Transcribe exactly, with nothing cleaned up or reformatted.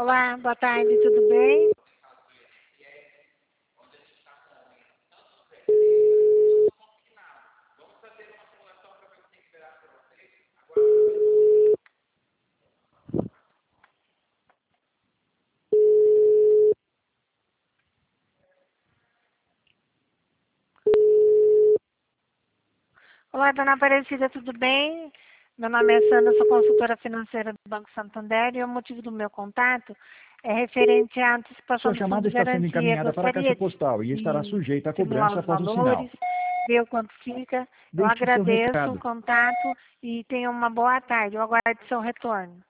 Olá, boa tarde, tudo bem? Olá, dona Aparecida, tudo bem? Meu nome é Sandra, sou consultora financeira do Banco Santander e o motivo do meu contato é referente à antecipação Sua do fundo chamada de está sendo garantia. encaminhada para a caixa Gostaria postal e estará de sujeita a simular cobrança os após o sinal. valores, ver o quanto fica. Eu Deixe seu agradeço o recado. contato e tenha uma boa tarde. Eu aguardo seu retorno.